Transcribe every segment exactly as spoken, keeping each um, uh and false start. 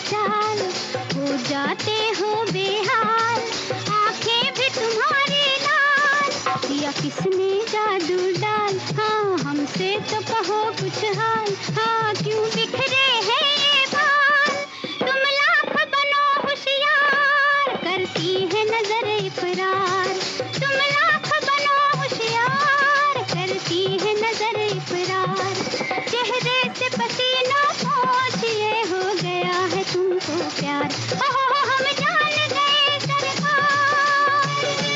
चाल, हो जाते हो बेहाल, आंखें भी तुम्हारी लाल। किया किसने जादू डाल, हाँ हमसे तो कहो कुछ हाल, हाँ क्यों बिखरे हैं ये बाल। तुम लाख बनो होशियार, करती है नजर इकरार। तुम लाख बनो होशियार, करती है नजर इकरार। चेहरे से पसीना पोंछ, ये हो गया है तुमको प्यार। ओहो हम जान गए सरकार।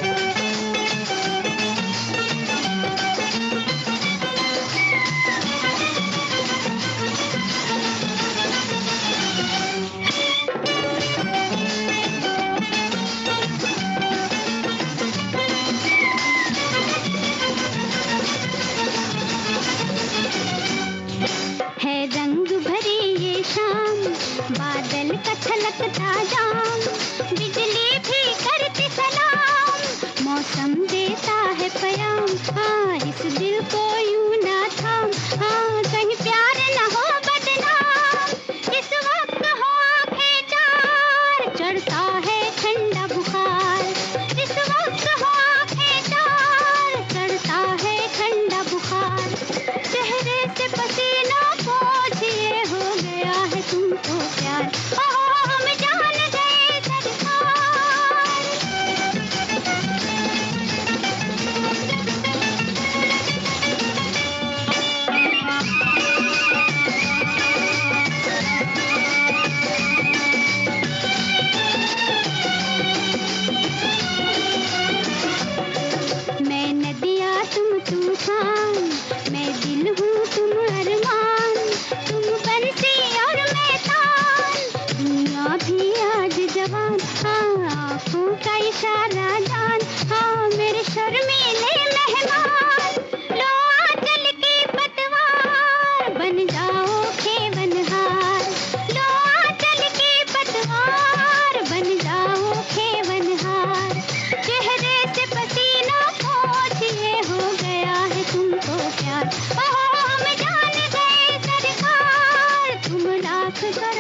है रंग भरी ये शाम, बादल का छलकता जाम, बिजली भी करती सलाम, मौसम देता है पयाम। हाँ इस दिल को यूं ना थाम, हाँ कहीं प्यार न हो बदनाम। इस वक्त हो आंखें चार, चढ़ता है ठंडा बुखार। इस वक्त हो आंखें चार, चढ़ता है ठंडा बुखार। चेहरे से पसीना पोंछ, ये हो गया है तुमको प्यार। ओहो हम जान गए सरकार। मैं नदिया तुम तूफान, मैं दिल हूँ तुम अरमान, तुम बंसी और मैं तान, दुनिया भी आज जवान। हाँ आँखों का इशारा जान, हाँ मेरे शर्मीले मेहमान। लो आंचल की पतवार, बन जाओ खेवनहार। लो आंचल की पतवार, बन जाओ खेवनहार। चेहरे से पसीना पोंछ, ये हो गया है तुमको प्यार। ओहो हम जान गए सरकार, तुम लाख करो